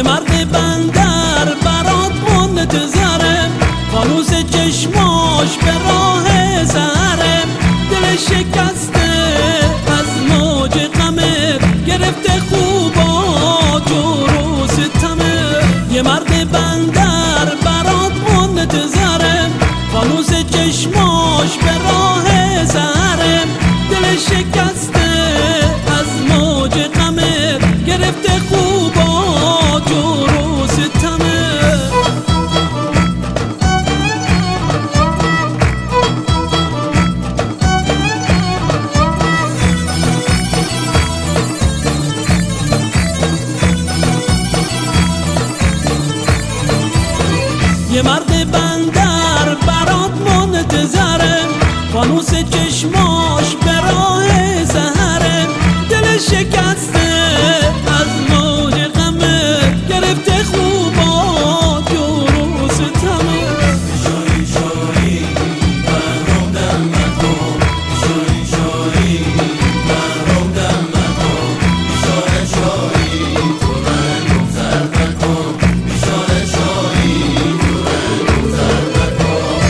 یه مرد بندر برات منتظره، فانوس چشماش به راه سهره، دل شکسته از موج غمت، گرفته خوبات و رو ستمت. یه مرد بندر برات منتظره، فانوس چشماش به راه سهره، دل شکسته از موج غمت، گرفته خوبات و رو ستمت. یه مرد بندر برات منتظره، فانوس چشماش به راه سهره، دل شکسته از موج غمت، گرفته خوبات و رو ستمت. شایی شایی محروم دم مکن، شایی شایی محروم دم مکن، بیچاره شایی تو رنگم زرد مکن، بیچاره شایی تو رنگم زرد مکن.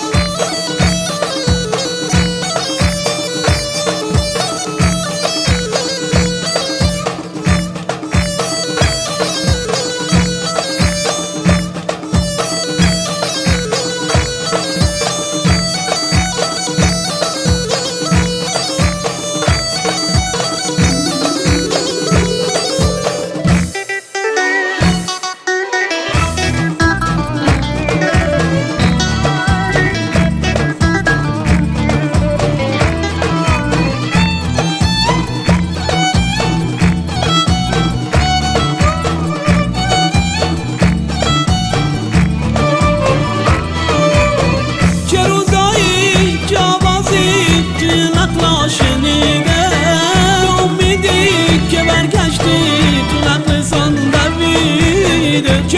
شنیده امیدی که برگشتی تو نقل سان دویده، چه